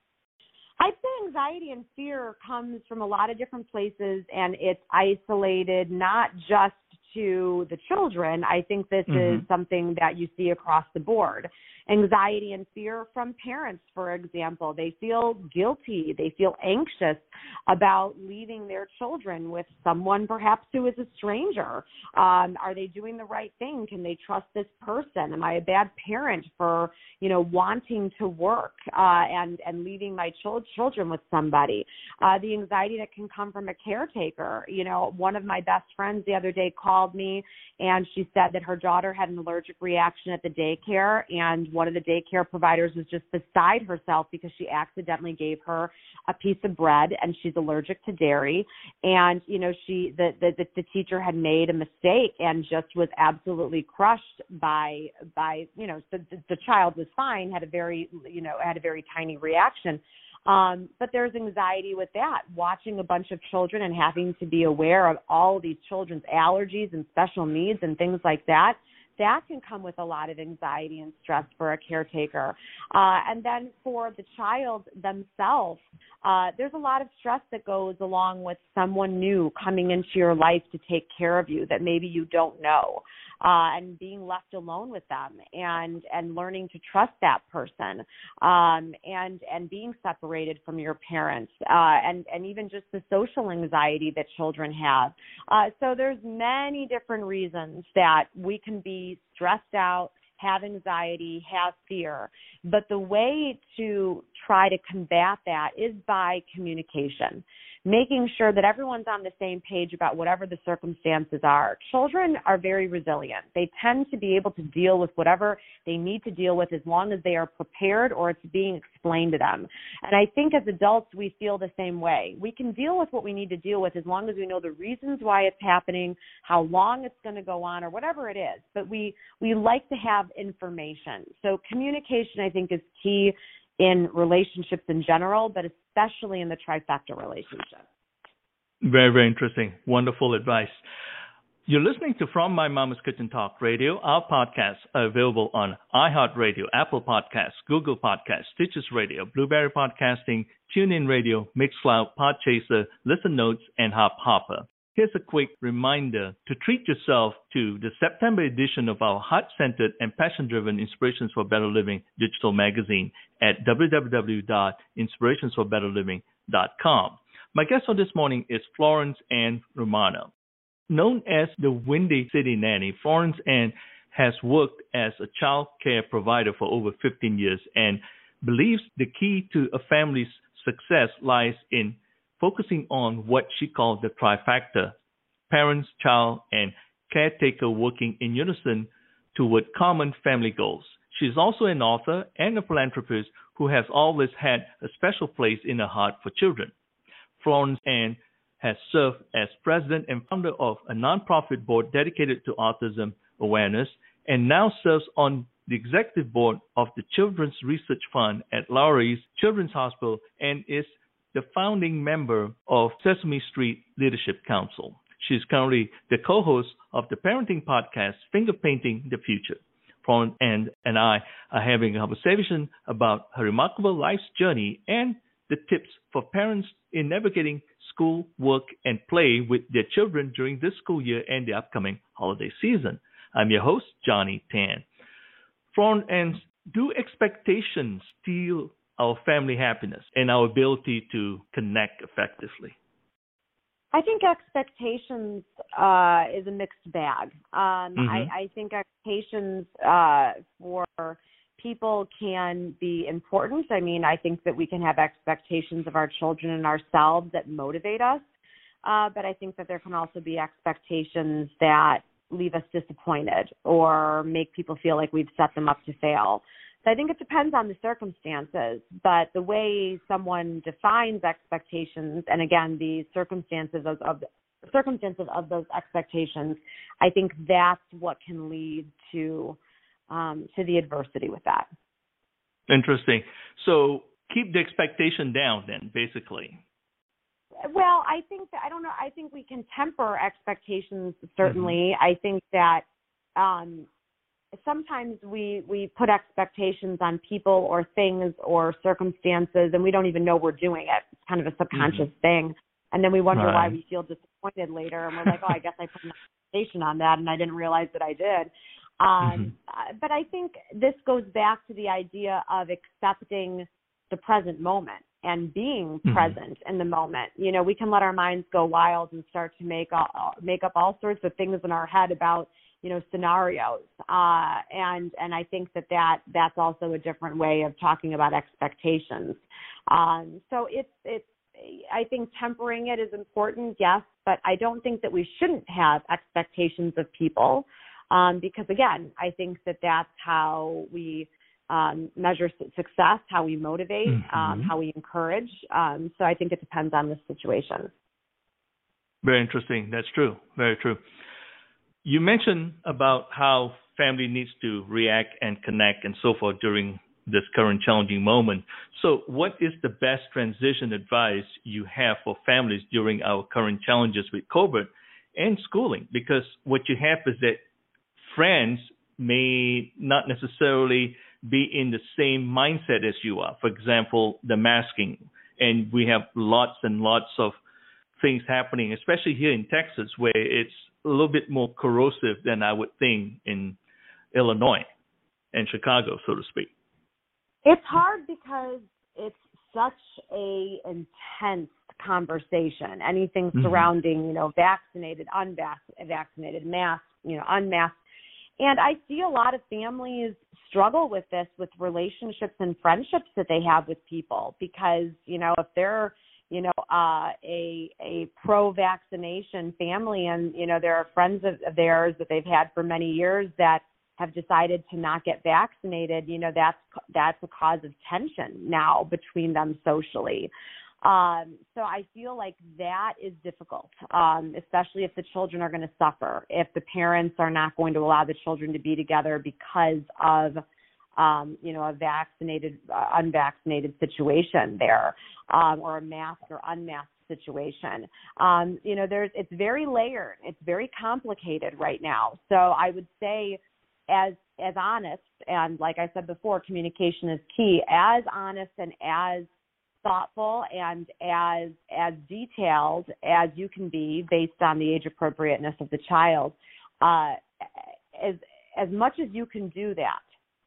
B: I'd say anxiety and fear comes from a lot of different places, and it's isolated not just to the children. I think this mm-hmm. is something that you see across the board. Anxiety and fear from parents, for example. They feel guilty. They feel anxious about leaving their children with someone perhaps who is a stranger. Um, are they doing the right thing? Can they trust this person? Am I a bad parent for, you know, wanting to work uh, and, and leaving my ch- children with somebody? Uh, the anxiety that can come from a caretaker. You know, one of my best friends the other day called me and she said that her daughter had an allergic reaction at the daycare, and one of the daycare providers was just beside herself because she accidentally gave her a piece of bread, and she's allergic to dairy. And, you know, she, the, the, the teacher had made a mistake and just was absolutely crushed by, by, you know, the, the child was fine, had a very, you know, had a very tiny reaction. Um, but there's anxiety with that, watching a bunch of children and having to be aware of all of these children's allergies and special needs and things like that. That can come with a lot of anxiety and stress for a caretaker. Uh, and then for the child themselves, uh, there's a lot of stress that goes along with someone new coming into your life to take care of you that maybe you don't know, uh, and being left alone with them and, and learning to trust that person, um, and, and being separated from your parents, uh, and, and even just the social anxiety that children have. Uh, so there's many different reasons that we can be stressed out, have anxiety, have fear. But the way to try to combat that is by communication, making sure that everyone's on the same page about whatever the circumstances are. Children are very resilient. They tend to be able to deal with whatever they need to deal with as long as they are prepared or it's being explained to them. And I think as adults, we feel the same way. We can deal with what we need to deal with as long as we know the reasons why it's happening, how long it's going to go on, or whatever it is. But we, we like to have information. So communication, I think, is key in relationships in general, but especially in the trifecta relationship.
A: Very, very interesting. Wonderful advice. You're listening to From My Mama's Kitchen Talk Radio. Our podcasts are available on iHeartRadio, Apple Podcasts, Google Podcasts, Stitches Radio, Blueberry Podcasting, TuneIn Radio, Mixcloud, Podchaser, Listen Notes, and Hopper. Here's a quick reminder to treat yourself to the September edition of our heart-centered and passion-driven Inspirations for Better Living digital magazine at w w w dot inspirations for better living dot com. My guest on this morning is Florence Ann Romano. Known as the Windy City Nanny, Florence Ann has worked as a child care provider for over fifteen years and believes the key to a family's success lies in focusing on what she calls the trifecta: parents, child, and caretaker working in unison toward common family goals. She's also an author and a philanthropist who has always had a special place in her heart for children. Florence Ann has served as president and founder of a nonprofit board dedicated to autism awareness, and now serves on the executive board of the Children's Research Fund at Laurie's Children's Hospital and is the founding member of Sesame Street Leadership Council. She is currently the co-host of the parenting podcast, Finger Painting the Future. Florence and, and I are having a conversation about her remarkable life's journey and the tips for parents in navigating school, work, and play with their children during this school year and the upcoming holiday season. I'm your host, Johnny Tan. Florence, and do expectations steal our family happiness and our ability to connect effectively?
B: I think expectations uh, is a mixed bag. Um,
A: mm-hmm.
B: I, I think expectations uh, for people can be important. I mean, I think that we can have expectations of our children and ourselves that motivate us, uh, but I think that there can also be expectations that leave us disappointed or make people feel like we've set them up to fail. So I think it depends on the circumstances, but the way someone defines expectations, and again, the circumstances of, of circumstances of those expectations, I think that's what can lead to um, to the adversity with that.
A: Interesting. So keep the expectation down, then, basically.
B: Well, I think that, I don't know. I think we can temper expectations. Certainly, mm-hmm. I think that. Um, Sometimes we, we put expectations on people or things or circumstances, and we don't even know we're doing it. It's kind of a subconscious mm-hmm. thing. And then we wonder right. why we feel disappointed later. And we're like, oh, I guess I put an expectation on that, and I didn't realize that I did. Um, mm-hmm. But I think this goes back to the idea of accepting the present moment and being mm-hmm. present in the moment. You know, we can let our minds go wild and start to make, all, make up all sorts of things in our head about, you know, scenarios. Uh, and, and I think that, that that's also a different way of talking about expectations. Um, so it's, it's, I think tempering it is important, yes, but I don't think that we shouldn't have expectations of people um, because, again, I think that that's how we um, measure success, how we motivate, mm-hmm. um, how we encourage. Um, so I think it depends on the situation.
A: Very interesting. That's true. Very true. You mentioned about how family needs to react and connect and so forth during this current challenging moment. So what is the best transition advice you have for families during our current challenges with COVID and schooling? Because what you have is that friends may not necessarily be in the same mindset as you are. For example, the masking. And we have lots and lots of things happening, especially here in Texas, where it's a little bit more corrosive than I would think in Illinois and Chicago, so to speak.
B: It's hard because it's such a intense conversation. Anything mm-hmm. surrounding, you know, vaccinated, unvaccinated, masked, you know, unmasked. And I see a lot of families struggle with this, with relationships and friendships that they have with people, because, you know, if they're, you know, uh, a a pro-vaccination family and, you know, there are friends of, of theirs that they've had for many years that have decided to not get vaccinated, you know, that's that's a cause of tension now between them socially. Um, so I feel like that is difficult, um, especially if the children are going to suffer, if the parents are not going to allow the children to be together because of, um, you know, a vaccinated, uh, unvaccinated situation there, um, or a masked or unmasked situation. Um, you know, there's it's very layered. It's very complicated right now. So I would say, as as honest, and like I said before, communication is key, as honest and as thoughtful and as as detailed as you can be based on the age appropriateness of the child. Uh, as as much as you can do that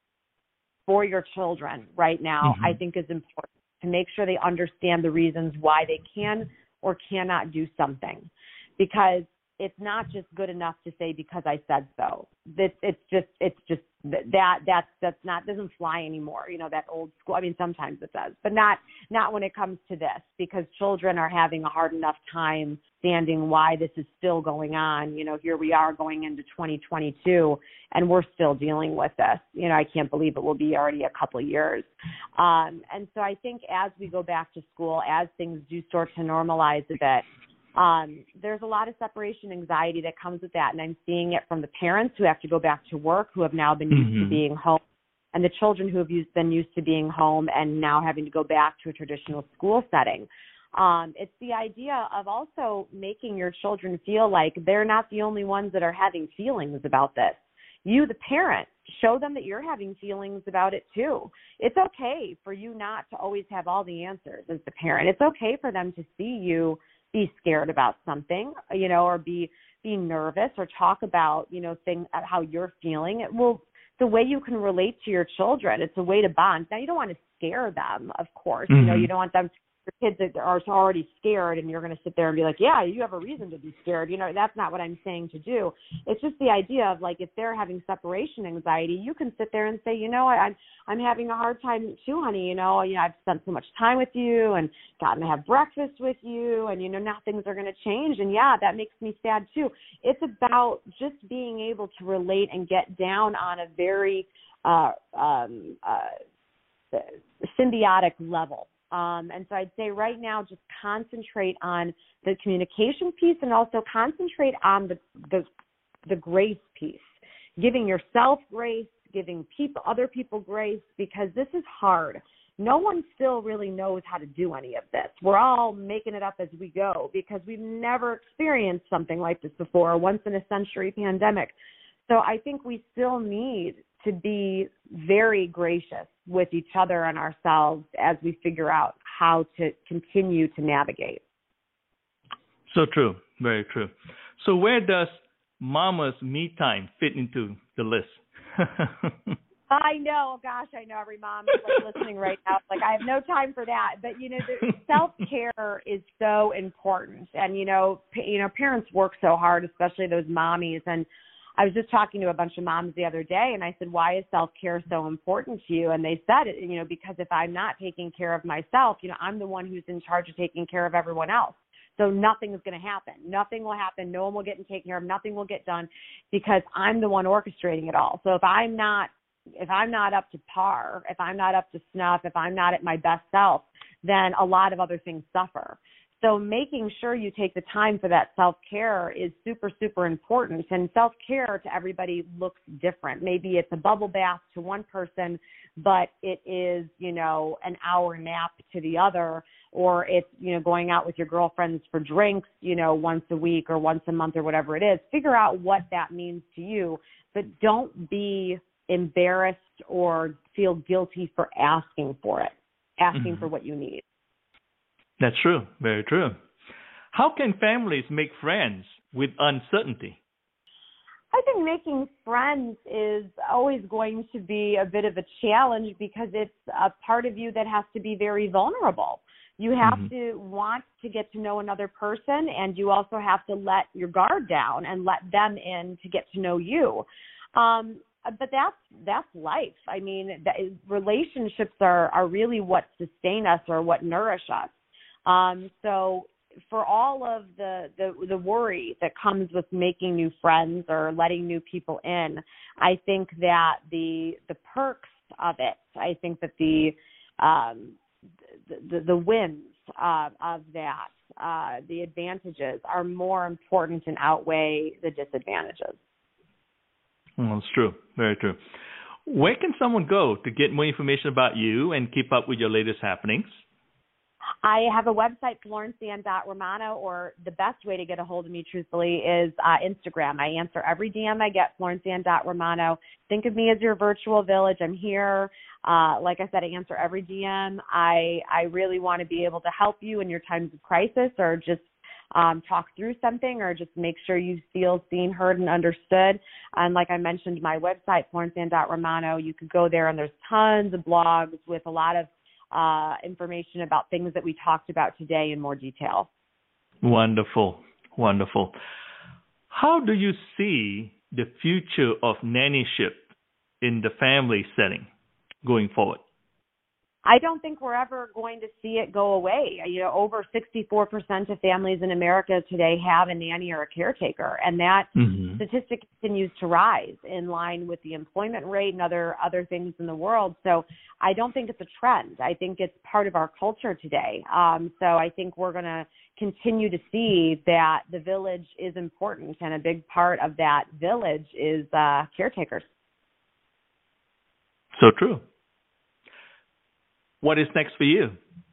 B: for your children right now, mm-hmm. I think is important, to make sure they understand the reasons why they can or cannot do something. Because it's not just good enough to say because I said so. It's, it's just, it's just that, that's, that's not, doesn't fly anymore. You know, that old school, I mean, sometimes it does, but not, not when it comes to this, because children are having a hard enough time understanding why this is still going on. You know, here we are going into twenty twenty-two and we're still dealing with this. You know, I can't believe it will be already a couple of years. Um, and so I think as we go back to school, as things do start to normalize a bit, Um, there's a lot of separation anxiety that comes with that. And I'm seeing it from the parents who have to go back to work, who have now been used mm-hmm. to being home, and the children who have used, been used to being home and now having to go back to a traditional school setting. Um, it's the idea of also making your children feel like they're not the only ones that are having feelings about this. You, the parent, show them that you're having feelings about it too. It's okay for you not to always have all the answers as the parent. It's okay for them to see you be scared about something, you know, or be be nervous, or talk about, you know, things, how you're feeling. It will, the way you can relate to your children. It's a way to bond. Now, you don't want to scare them, of course. Mm-hmm. You know, you don't want them, your kids that are already scared, and you're going to sit there and be like, yeah, you have a reason to be scared. You know, that's not what I'm saying to do. It's just the idea of, like, if they're having separation anxiety, you can sit there and say, you know, I, I'm I'm having a hard time too, honey. You know, you know, I've spent so much time with you and gotten to have breakfast with you, and, you know, now things are going to change. And yeah, that makes me sad too. It's about just being able to relate and get down on a very uh, um, uh, symbiotic level. Um, and so I'd say right now, just concentrate on the communication piece, and also concentrate on the, the, the grace piece, giving yourself grace, giving people, other people grace, because this is hard. No one still really knows how to do any of this. We're all making it up as we go, because we've never experienced something like this before, a once in a century pandemic. So I think we still need to be very gracious with each other and ourselves as we figure out how to continue to navigate.
A: So true. Very true. So where does Mama's me time fit into the list?
B: I know, gosh, I know every mom is like listening right now. Like, I have no time for that. But, you know, the self-care is so important. And, you know, p- you know, parents work so hard, especially those mommies. And I was just talking to a bunch of moms the other day, and I said, why is self-care so important to you? And they said, you know, because if I'm not taking care of myself, you know, I'm the one who's in charge of taking care of everyone else. So nothing is going to happen. Nothing will happen. No one will get taken care of. Nothing will get done, because I'm the one orchestrating it all. So if I'm not, if I'm not up to par, if I'm not up to snuff, if I'm not at my best self, then a lot of other things suffer. So making sure you take the time for that self-care is super, super important. And self-care to everybody looks different. Maybe it's a bubble bath to one person, but it is, you know, an hour nap to the other, or it's, you know, going out with your girlfriends for drinks, you know, once a week or once a month or whatever it is. Figure out what that means to you, but don't be embarrassed or feel guilty for asking for it, asking mm-hmm. for what you need.
A: That's true. Very true. How can families make friends with uncertainty?
B: I think making friends is always going to be a bit of a challenge, because it's a part of you that has to be very vulnerable. You have mm-hmm. to want to get to know another person, and you also have to let your guard down and let them in to get to know you. Um, but that's that's life. I mean, that is, relationships are, are really what sustain us or what nourish us. Um, so for all of the, the, the worry that comes with making new friends or letting new people in, I think that the the perks of it, I think that the um, the, the, the wins uh, of that, uh, the advantages are more important and outweigh the disadvantages.
A: Well, that's true. Very true. Where can someone go to get more information about you and keep up with your latest happenings?
B: I have a website, florence ann dot romano, or the best way to get a hold of me, truthfully, is uh, Instagram. I answer every D M I get, florence ann dot romano. Think of me as your virtual village. I'm here. Uh, like I said, I answer every D M. I, I really want to be able to help you in your times of crisis, or just um, talk through something, or just make sure you feel seen, heard, and understood. And like I mentioned, my website, florence ann dot romano, you could go there, and there's tons of blogs with a lot of Uh, information about things that we talked about today in more detail.
A: Wonderful. Wonderful. How do you see the future of nannyship in the family setting going forward?
B: I don't think we're ever going to see it go away. You know, over sixty-four percent of families in America today have a nanny or a caretaker, and that mm-hmm. statistic continues to rise in line with the employment rate and other other things in the world. So I don't think it's a trend. I think it's part of our culture today. Um, so I think we're going to continue to see that the village is important, and a big part of that village is uh, caretakers.
A: So true. What is next for you?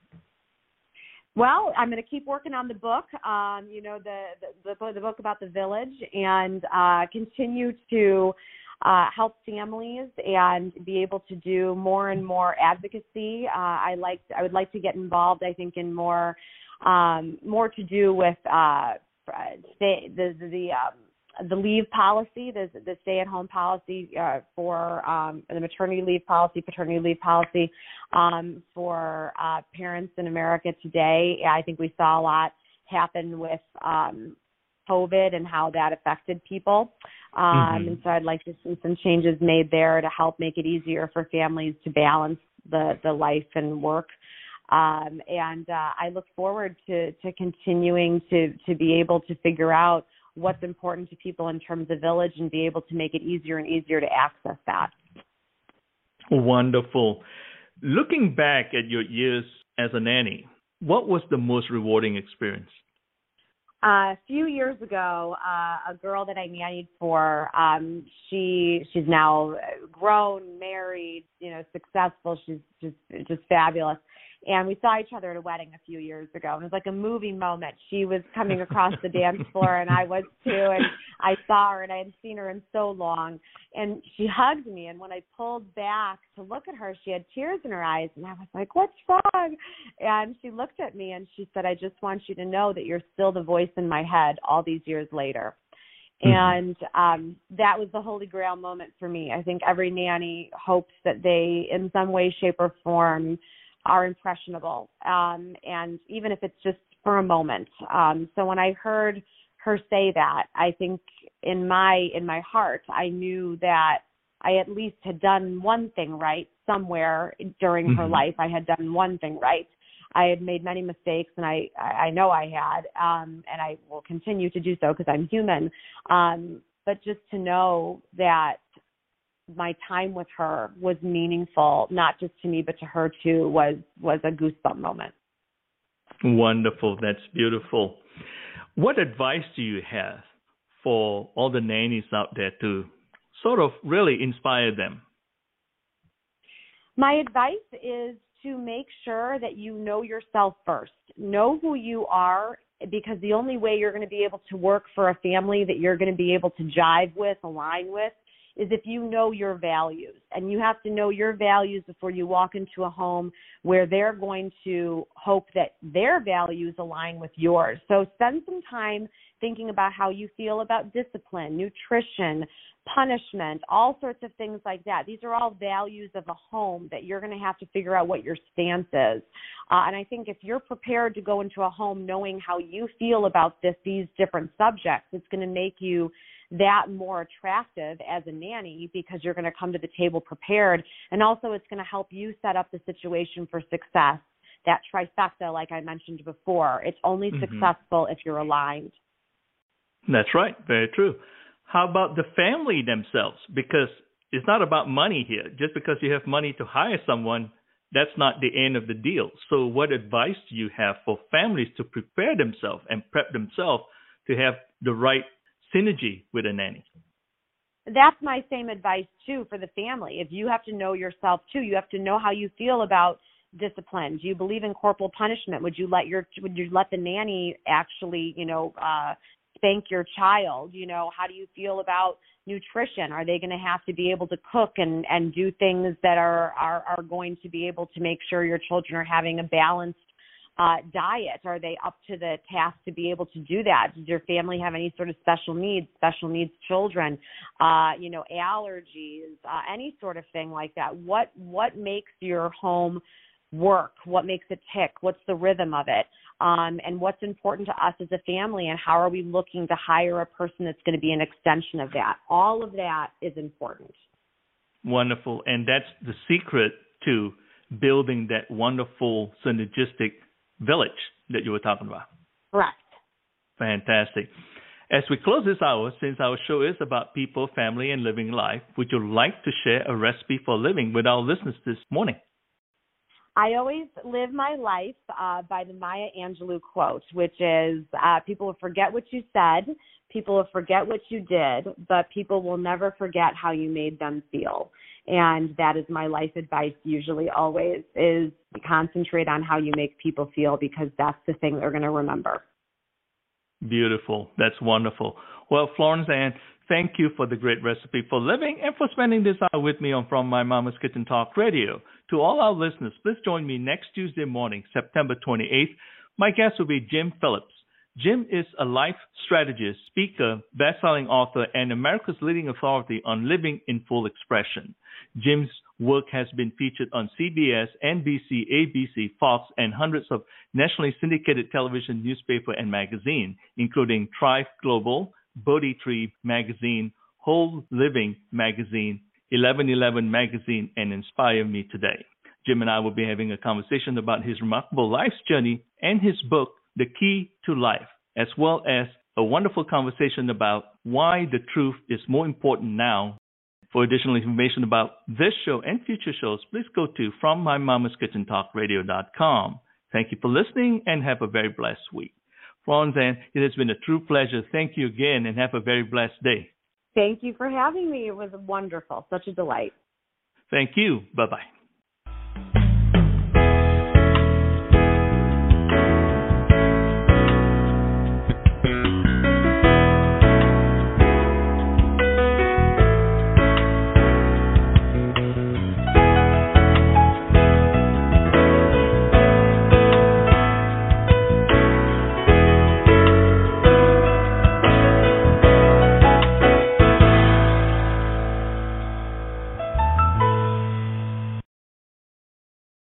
B: Well, I'm going to keep working on the book, um, you know, the, the, the, the book about the village, and uh, continue to uh, help families and be able to do more and more advocacy. Uh, I like, I would like to get involved, I think, in more, um, more to do with uh, the, the, the um, the leave policy, the, the stay-at-home policy uh, for um, the maternity leave policy, paternity leave policy um, for uh, parents in America today. I think we saw a lot happen with um, COVID and how that affected people. Um, mm-hmm. And so I'd like to see some changes made there to help make it easier for families to balance the, the life and work. Um, and uh, I look forward to, to continuing to, to be able to figure out what's important to people in terms of village and be able to make it easier and easier to access that.
A: Wonderful. Looking back at your years as a nanny, what was the most rewarding experience?
B: Uh, a few years ago, uh, a girl that I nannied for, um, she she's now grown, married, you know, successful. She's just just fabulous. And we saw each other at a wedding a few years ago. And it was like a movie moment. She was coming across the dance floor, and I was too. And I saw her, and I hadn't seen her in so long. And she hugged me. And when I pulled back to look at her, she had tears in her eyes. And I was like, what's wrong? And she looked at me, and she said, I just want you to know that you're still the voice in my head all these years later. Mm-hmm. And um, that was the holy grail moment for me. I think every nanny hopes that they, in some way, shape, or form, are impressionable, um, and even if it's just for a moment. Um, so when I heard her say that, I think in my in my heart, I knew that I at least had done one thing right somewhere during mm-hmm. her life. I had done one thing right. I had made many mistakes, and I, I know I had, um, and I will continue to do so because I'm human. Um, but just to know that my time with her was meaningful, not just to me, but to her too, was, was a goosebump moment.
A: Wonderful. That's beautiful. What advice do you have for all the nannies out there to sort of really inspire them?
B: My advice is to make sure that you know yourself first. Know who you are, because the only way you're going to be able to work for a family that you're going to be able to jive with, align with, is if you know your values. And you have to know your values before you walk into a home where they're going to hope that their values align with yours. So spend some time thinking about how you feel about discipline, nutrition, punishment, all sorts of things like that. These are all values of a home that you're going to have to figure out what your stance is. Uh, and I think if you're prepared to go into a home knowing how you feel about this, these different subjects, it's going to make you that more attractive as a nanny, because you're going to come to the table prepared. And also it's going to help you set up the situation for success. That trifecta, like I mentioned before, it's only mm-hmm. successful if you're aligned.
A: That's right. Very true. How about the family themselves? Because it's not about money here. Just because you have money to hire someone, that's not the end of the deal. So what advice do you have for families to prepare themselves and prep themselves to have the right synergy with a nanny?
B: That's my same advice, too, for the family. If you have to know yourself, too, you have to know how you feel about discipline. Do you believe in corporal punishment? Would you let your would you let the nanny actually, you know, uh, spank your child? You know, how do you feel about nutrition? Are they going to have to be able to cook and, and do things that are, are, are going to be able to make sure your children are having a balanced uh, diet? Are they up to the task to be able to do that? Does your family have any sort of special needs, special needs children, uh, you know, allergies, uh, any sort of thing like that? What, what makes your home work, what makes it tick, what's the rhythm of it, um, and what's important to us as a family, and how are we looking to hire a person that's going to be an extension of that. All of that is important.
A: Wonderful. And that's the secret to building that wonderful synergistic village that you were talking about.
B: Correct.
A: Fantastic. As we close this hour, since our show is about people, family, and living life, would you like to share a recipe for living with our listeners this morning?
B: I always live my life uh, by the Maya Angelou quote, which is, uh, people will forget what you said, people will forget what you did, but people will never forget how you made them feel. And that is my life advice usually always, is concentrate on how you make people feel, because that's the thing they're going to remember.
A: Beautiful. That's wonderful. Well, Florence Ann, thank you for the great recipe for living and for spending this hour with me on From My Mama's Kitchen Talk Radio. To all our listeners, please join me next Tuesday morning, September twenty-eighth. My guest will be Jim Phillips. Jim is a life strategist, speaker, best-selling author, and America's leading authority on living in full expression. Jim's work has been featured on C B S, N B C, A B C, Fox, and hundreds of nationally syndicated television, newspaper, and magazine, including Thrive Global, Bodhi Tree Magazine, Whole Living Magazine, eleven eleven Magazine, and Inspire Me Today. Jim and I will be having a conversation about his remarkable life's journey and his book, The Key to Life, as well as a wonderful conversation about why the truth is more important now. For additional information about this show and future shows, please go to from my mamas kitchen talk radio dot com. Thank you for listening and have a very blessed week. Florence Ann, it has been a true pleasure. Thank you again and have a very blessed day.
B: Thank you for having me. It was wonderful. Such a delight.
A: Thank you. Bye-bye.